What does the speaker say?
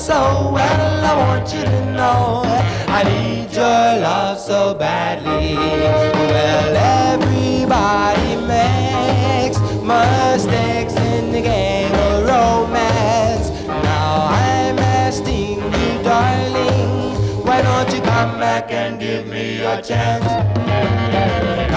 so well. I want you to know I need your love so badly. Well, everybody makes mistakes in the game of romance. Now I'm asking you, darling, why don't you come back and give me a chance?